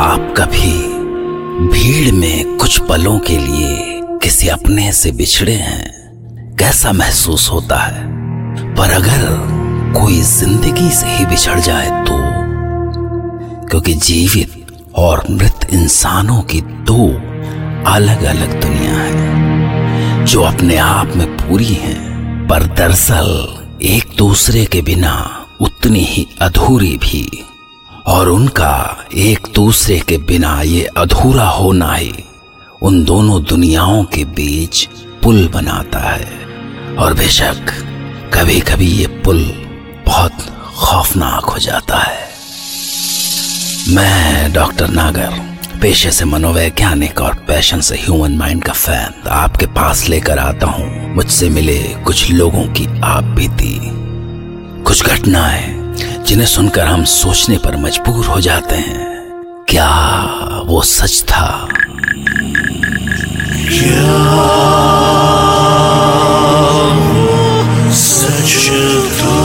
आप कभी भीड़ में कुछ पलों के लिए किसी अपने से बिछड़े हैं? कैसा महसूस होता है? पर अगर कोई जिंदगी से ही बिछड़ जाए तो? क्योंकि जीवित और मृत इंसानों की दो अलग अलग दुनिया है जो अपने आप में पूरी हैं, पर दरअसल एक दूसरे के बिना उतनी ही अधूरी भी। और उनका एक दूसरे के बिना ये अधूरा होना ही उन दोनों दुनियाओं के बीच पुल बनाता है। और बेशक कभी कभी ये पुल बहुत खौफनाक हो जाता है। मैं डॉक्टर नागर, पेशे से मनोवैज्ञानिक और पैशन से ह्यूमन माइंड का फैन, आपके पास लेकर आता हूं मुझसे मिले कुछ लोगों की आप बीती, कुछ घटनाएं जिन्हें सुनकर हम सोचने पर मजबूर हो जाते हैं, क्या वो सच था? क्या वो सच था?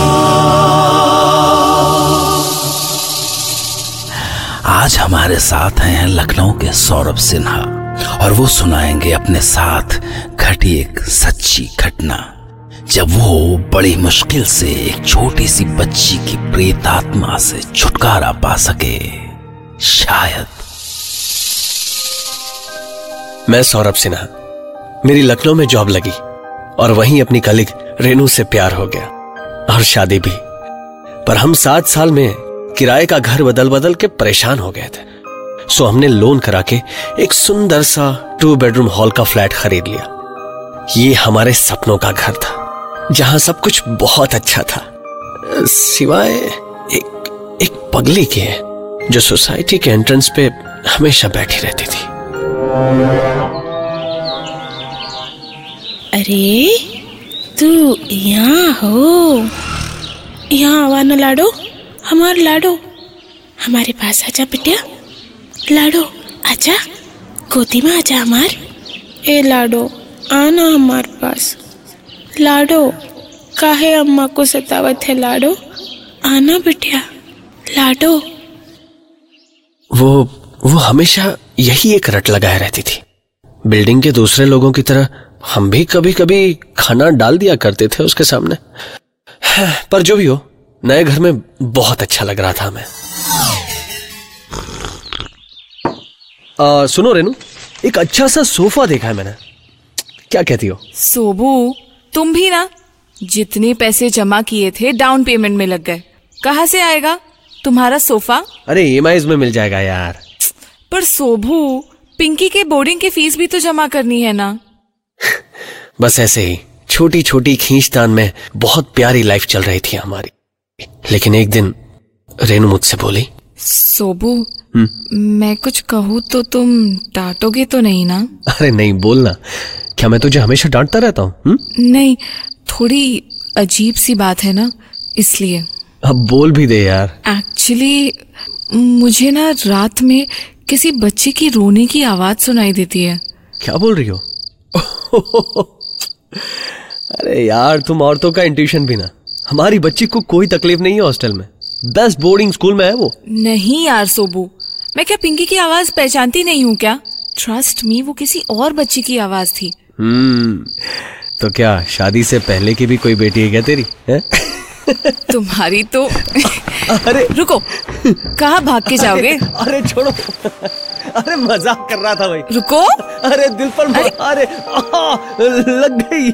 आज हमारे साथ हैं लखनऊ के सौरभ सिन्हा और वो सुनाएंगे अपने साथ घटी एक सच्ची घटना जब वो बड़ी मुश्किल से एक छोटी सी बच्ची की प्रेतात्मा से छुटकारा पा सके। शायद। मैं सौरभ सिन्हा, मेरी लखनऊ में जॉब लगी और वहीं अपनी कलीग रेनू से प्यार हो गया और शादी भी। पर हम 7 साल में किराए का घर बदल बदल के परेशान हो गए थे, सो हमने लोन करा के एक सुंदर सा 2 बेडरूम हॉल का फ्लैट खरीद लिया। ये हमारे सपनों का घर था जहां सब कुछ बहुत अच्छा था, सिवाय एक पगली के जो सोसाइटी के एंट्रेंस पे हमेशा बैठी रहती थी। अरे तू यहाँ हो? यहाँ आवा ना लाडो, हमार लाडो, हमारे पास आजा बिटिया। लाडो आजा, गोदी में आजा हमार। ए लाडो आना हमारे पास। लाडो काहे अम्मा को सतावत है? लाडो आना बिटिया। लाडो। वो हमेशा यही एक रट लगाए रहती थी। बिल्डिंग के दूसरे लोगों की तरह हम भी कभी कभी खाना डाल दिया करते थे उसके सामने। पर जो भी हो, नए घर में बहुत अच्छा लग रहा था हमें। सुनो रेनू, एक अच्छा सा सोफा देखा है मैंने, क्या कहती हो? सोबू, तुम भी ना जितने पैसे जमा किए थे डाउन पेमेंट में लग गए। कहाँ से आएगा तुम्हारा सोफा? अरे EMI में मिल जाएगा यार। पर सोबू, पिंकी के बोर्डिंग की फीस भी तो जमा करनी है ना। बस ऐसे ही छोटी छोटी खींचतान में बहुत प्यारी लाइफ चल रही थी हमारी। लेकिन एक दिन रेनू मुझसे बोली, सोबू मैं कुछ कहूँ तो तुम डांटोगे तो नहीं ना? अरे नहीं, बोलना। क्या मैं तुझे हमेशा डांटता रहता हूँ? नहीं, थोड़ी अजीब सी बात है ना, इसलिए। अब बोल भी दे यार। एक्चुअली मुझे ना रात में किसी बच्चे की रोने की आवाज सुनाई देती है। क्या बोल रही हो? अरे यार, तुम औरतों का इंट्यूशन भी ना। हमारी बच्ची को कोई तकलीफ नहीं है हॉस्टल में, बेस्ट बोर्डिंग स्कूल में है वो। नहीं यार सोबू, मैं क्या पिंकी की आवाज पहचानती नहीं हूँ क्या? ट्रस्ट मी, वो किसी और बच्ची की आवाज थी। तो क्या शादी से पहले की भी कोई बेटी है क्या तेरी? है? तुम्हारी तो। अरे रुको, कहाँ भाग के जाओगे? अरे छोड़ो, अरे मजाक कर रहा था भाई। रुको। अरे दिल पर अरे लग गई।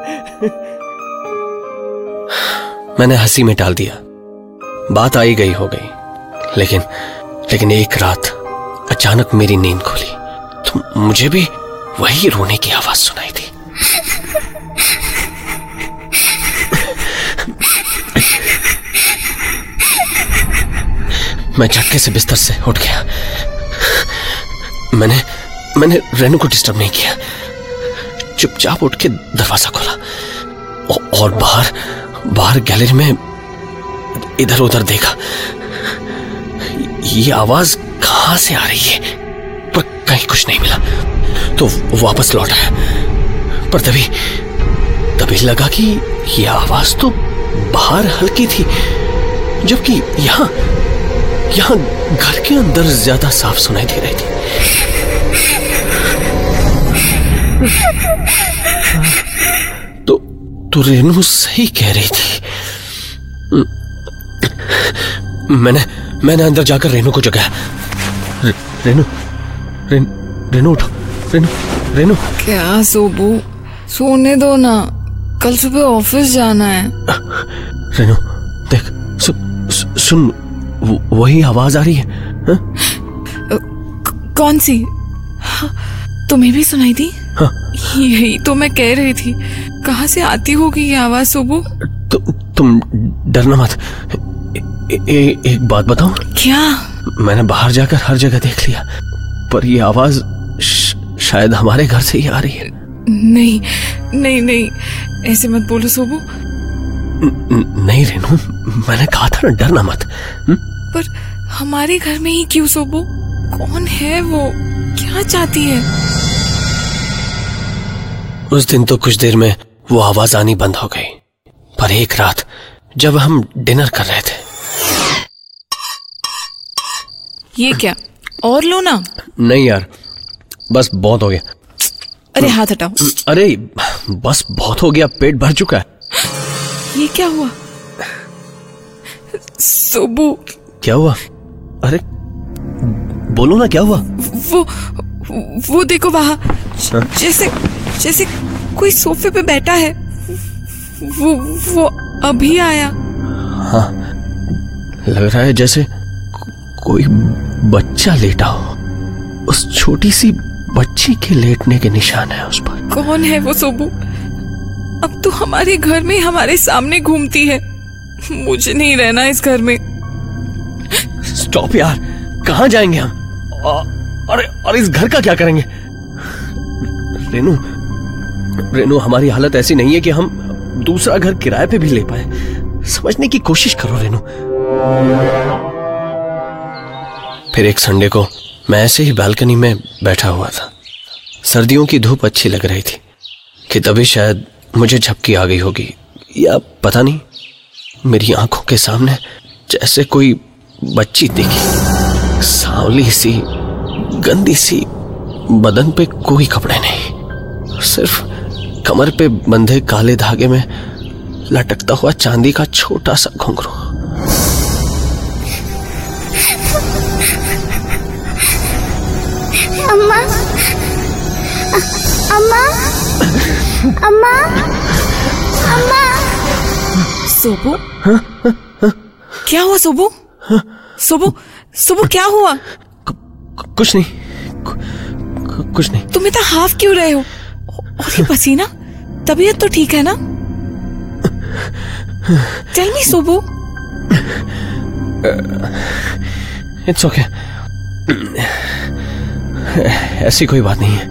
मैंने हंसी में टाल दिया, बात आई गई हो गई। लेकिन एक रात अचानक मेरी नींद खुली तो मुझे भी वही रोने की आवाज सुनाई थी। मैं झटके से बिस्तर से उठ गया। मैंने रेनू को डिस्टर्ब नहीं किया, चुपचाप उठ के दरवाजा खोला और बाहर गैलरी में इधर उधर देखा। ये आवाज कहां से आ रही है, पर कहीं कुछ नहीं मिला तो वापस लौट आया। पर तभी लगा कि ये आवाज तो बाहर हल्की थी, जबकि यहाँ घर के अंदर ज्यादा साफ सुनाई दे रही थी। तो रेनू सही कह रही थी। मैंने अंदर जाकर रेनू को जगाया। रेनू उठो। रेनू क्या सोबू, सोने दो ना, कल सुबह ऑफिस जाना है। रेनू देख, सुन, वही आवाज आ रही है। कौन सी? तुम्हें भी सुनाई दी? हाँ। यही तो मैं कह रही थी, कहाँ से आती होगी ये आवाज सोबू? तुम डरना मत। एक बात बताऊं? क्या? मैंने बाहर जाकर हर जगह देख लिया, पर ये आवाज शायद हमारे घर से ही आ रही है। नहीं, ऐसे मत बोलो सोबू। नहीं रेनू, मैंने कहा था ना, डरना मत। पर हमारे घर में ही क्यों सोबू? कौन है वो? क्या चाहती है? उस दिन तो कुछ देर में वो आवाज आनी बंद हो गई, पर एक रात जब हम डिनर कर रहे थे। ये क्या? और लो ना। नहीं यार, बस बहुत हो गया। अरे हाथ हटाओ। अरे बस बहुत हो गया, पेट भर चुका है। ये क्या हुआ सोबू? क्या हुआ? अरे बोलो ना, क्या हुआ? वो देखो वहां, जैसे कोई सोफे पे बैठा है। वो अभी आया। हाँ, लग रहा है जैसे कोई बच्चा लेटा हो। उस छोटी सी बच्ची के लेटने के निशान है उस पर। कौन है वो सोबू? अब तो हमारे घर में हमारे सामने घूमती है। मुझे नहीं रहना इस घर में। स्टॉप यार, कहाँ जाएंगे हम? और इस घर का क्या करेंगे? रेनू, हमारी हालत ऐसी नहीं है कि हम दूसरा घर किराए पे भी ले पाए। समझने की कोशिश करो रेनू। फिर एक संडे को मैं ऐसे ही बालकनी में बैठा हुआ था। सर्दियों की धूप अच्छी लग रही थी कि तभी शायद मुझे झपकी आ गई होगी, या पता नहीं, मेरी आंखों के सामने जैसे कोई बच्ची दिखी। सांवली सी, गंदी सी, बदन पे कोई कपड़े नहीं, सिर्फ कमर पे बंधे काले धागे में लटकता हुआ चांदी का छोटा सा घुंघरू। अम्मा, अम्मा, अम्मा, अम्मा। सोबू, क्या हुआ सोबू? सोबू क्या हुआ? कुछ नहीं, कुछ नहीं। तुम इतना हाफ क्यों रहे हो? और ये पसीना, तबीयत तो ठीक है ना? टेल मी सोबू। इट्स ओके, ऐसी कोई बात नहीं है।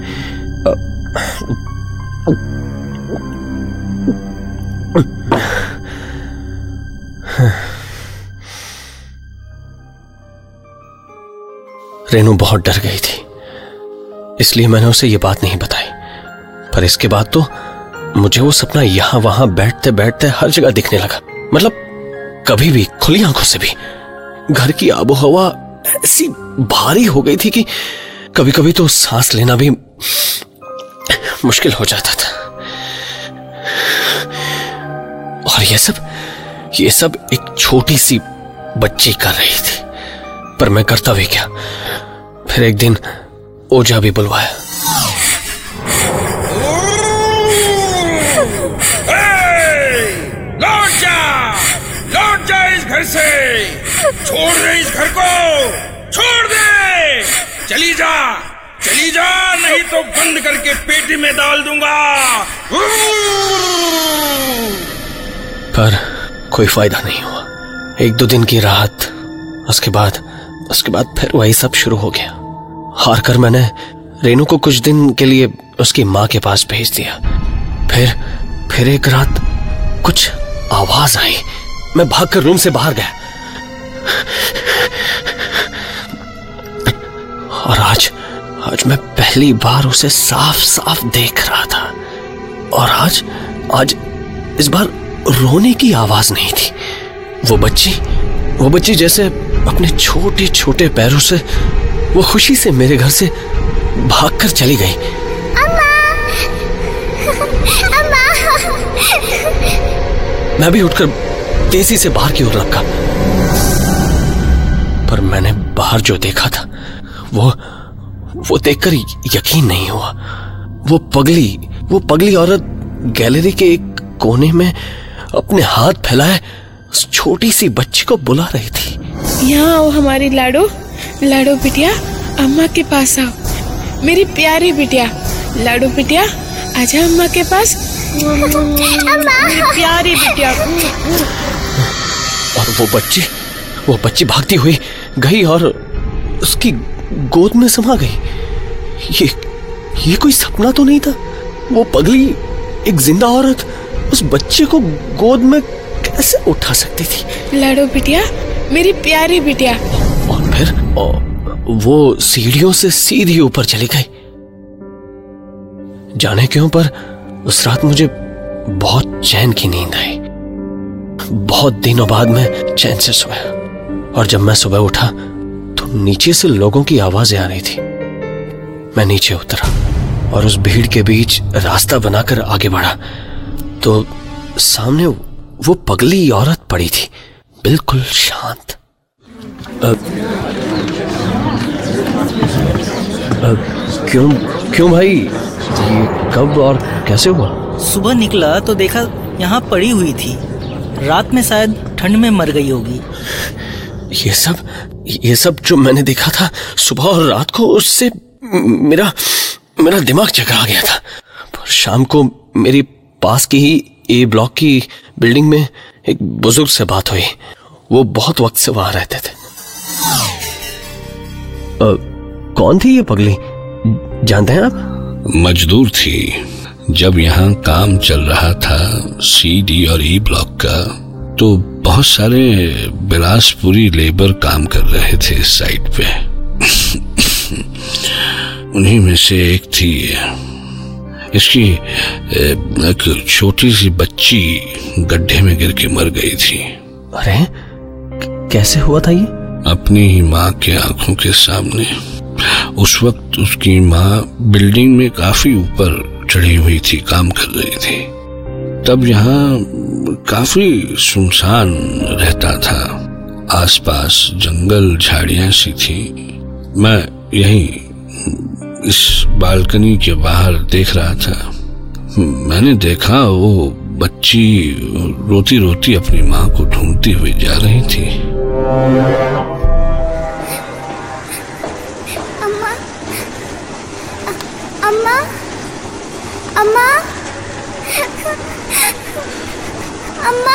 रेनू बहुत डर गई थी, इसलिए मैंने उसे ये बात नहीं बताई। पर इसके बाद तो मुझे वो सपना यहां वहां बैठते बैठते हर जगह दिखने लगा। मतलब कभी भी खुली आंखों से भी घर की आबो हवा ऐसी भारी हो गई थी कि कभी कभी तो सांस लेना भी मुश्किल हो जाता था। और ये सब एक छोटी सी बच्ची कर रही थी। पर मैं करता भी क्या। फिर एक दिन ओझा भी बुलवाया। लौट जा इस घर से। छोड़ दे इस घर को, छोड़ दे। चली जा, नहीं तो बंद करके पेटी में डाल दूंगा। पर कोई फायदा नहीं हुआ। एक दो दिन की राहत, उसके बाद फिर वही सब शुरू हो गया। हार कर मैंने रेनू को कुछ दिन के लिए उसकी माँ के पास भेज दिया। फिर एक रात कुछ आवाज आई। मैं भागकर रूम से बाहर गया और आज मैं पहली बार उसे साफ साफ देख रहा था। और आज इस बार रोने की आवाज नहीं थी। वो वो बच्ची जैसे अपने छोटे छोटे पैरों से वो खुशी से मेरे घर से भागकर चली गई। मैं भी उठकर तेजी से बाहर की ओर लपका, पर मैंने बाहर जो देखा था वो देखकर यकीन नहीं हुआ। वो पगली औरत गैलरी के एक कोने में अपने हाथ फैलाए उस छोटी सी बच्ची को बुला रही थी। यहाँ आओ हमारी लाडो बिटिया, अम्मा के पास आओ मेरी प्यारी बिटिया। लाडो बिटिया आजा अम्मा के पास, मेरी प्यारी बिटिया। और वो बच्ची भागती हुई गई और उसकी गोद में समा गई। ये कोई सपना तो नहीं था। वो पगली एक जिंदा औरत उस बच्चे को गोद में कैसे उठा सकती थी? लाडो बिटिया, मेरी प्यारी बिटिया। और फिर वो सीढ़ियों से सीधी ऊपर चली गई। जाने क्यों पर उस रात मुझे बहुत चैन की नींद आई। बहुत दिनों बाद मैं चैन से सोया, और जब मैं सुबह उठा तो नीचे से लोगों की आवाजें आ रही थी। मैं नीचे उतरा और उस भीड़ के बीच रास्ता बनाकर आगे बढ़ा तो सामने वो पगली औरत पड़ी थी, बिल्कुल शांत। क्यों भाई, ये कब और कैसे हुआ? सुबह निकला तो देखा यहाँ पड़ी हुई थी। रात में शायद ठंड में मर गई होगी। ये सब जो मैंने देखा था सुबह और रात को, उससे मेरा दिमाग चकरा गया था। पर शाम को मेरी पास की ही ए ब्लॉक की बिल्डिंग में एक बुजुर्ग से बात हुई। वो बहुत वक्त से वहां रहते थे। कौन थी ये पगली, जानते हैं आप? मजदूर थी। जब यहाँ काम चल रहा था सी, डी और ई ब्लॉक का, तो बहुत सारे बिलासपुरी लेबर काम कर रहे थे इस साइट पे। उन्हीं में से एक थी। इसकी एक छोटी सी बच्ची गड्ढे में गिर के मर गई थी। अरे कैसे हुआ था ये? अपनी ही माँ के आंखों के सामने। उस वक्त उसकी माँ बिल्डिंग में काफी ऊपर चढ़ी हुई थी, काम कर रही थी। तब यहाँ काफी सुनसान रहता था। आसपास जंगल झाड़ियां सी थी। मैं यहीं इस बालकनी के बाहर देख रहा था। मैंने देखा वो बच्ची रोती रोती अपनी माँ को ढूंढती हुई जा रही थी। अम्मा, अम्मा, अम्मा, अम्मा,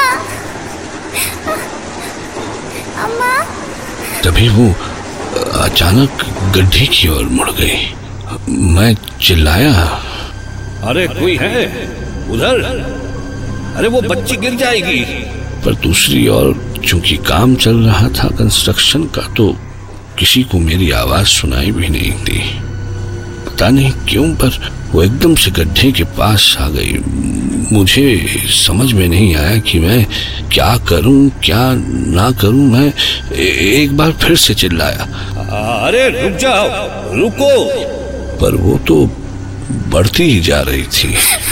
अम्मा। तभी वो अचानक गड्ढे की ओर मुड़ गई। मैं चिल्लाया, अरे कोई है उधर? अरे वो बच्ची गिर जाएगी। पर दूसरी ओर चूंकि काम चल रहा था कंस्ट्रक्शन का, तो किसी को मेरी आवाज सुनाई भी नहीं दी। पता नहीं क्यों, पर वो एकदम से गड्ढे के पास आ गई। मुझे समझ में नहीं आया कि मैं क्या करूं क्या ना करूं। मैं एक बार फिर से चिल्लाया, अरे रुक जाओ, रुको। पर वो तो बढ़ती ही जा रही थी।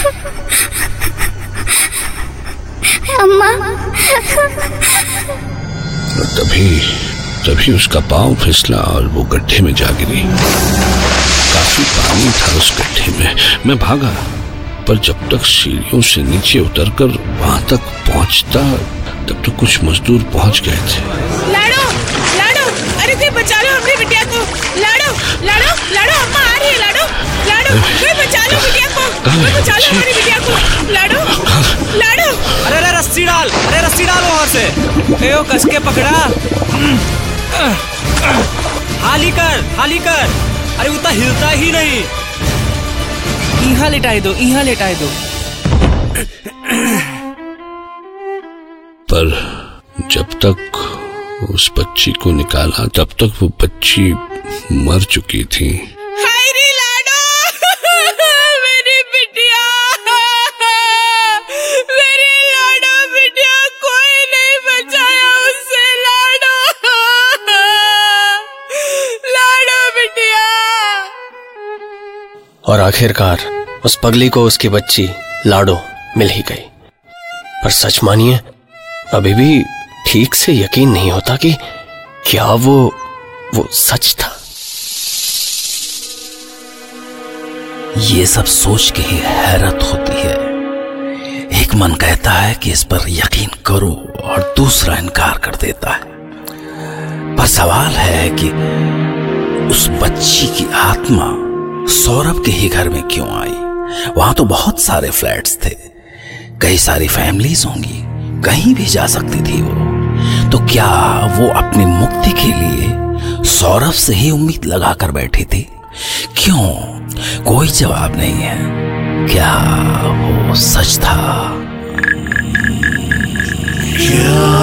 अम्मा। तभी उसका पांव फिसला और वो गड्ढे में जा गिरी। काफी पानी था उस गड्ढे में। मैं भागा, पर जब तक सीढ़ियों से नीचे उतरकर वहां तक पहुंचता, तब तो कुछ मजदूर पहुंच गए थे। लाडो, लाडो, अरे कोई बचा लो अपनी बिटिया को। लाडो, लाडो, लाडो, अम्मा आ रही है। लाडो, लाडो, कोई बचा लो बिटिया को, कोई बचा लो हमारी बिटिया को। लाडो, लाडो। अरे रस्सी डाल, अरे रस्सी डाल वहां से। ए, कस के पकड़ा। हाली कर। अरे वो तो हिलता ही नहीं। यहाँ लेटाए दो। पर जब तक उस बच्ची को निकाला, तब तक वो बच्ची मर चुकी थी। हाय रे लाडो, मेरी बिटिया, मेरी लाडो बिटिया, कोई नहीं बचाया उससे। लाडो, और आखिरकार उस पगली को उसकी बच्ची लाडो मिल ही गई। पर सच मानिए, अभी भी ठीक से यकीन नहीं होता कि क्या वो सच था। ये सब सोच के ही हैरत होती है। एक मन कहता है कि इस पर यकीन करो और दूसरा इनकार कर देता है। पर सवाल है कि उस बच्ची की आत्मा सौरभ के ही घर में क्यों आई? वहां तो बहुत सारे फ्लैट्स थे, कई सारी फैमिलीज होंगी, कहीं भी जा सकती थी वो। तो क्या वो अपनी मुक्ति के लिए सौरभ से ही उम्मीद लगाकर बैठी थी? क्यों? कोई जवाब नहीं है। क्या वो सच था? क्या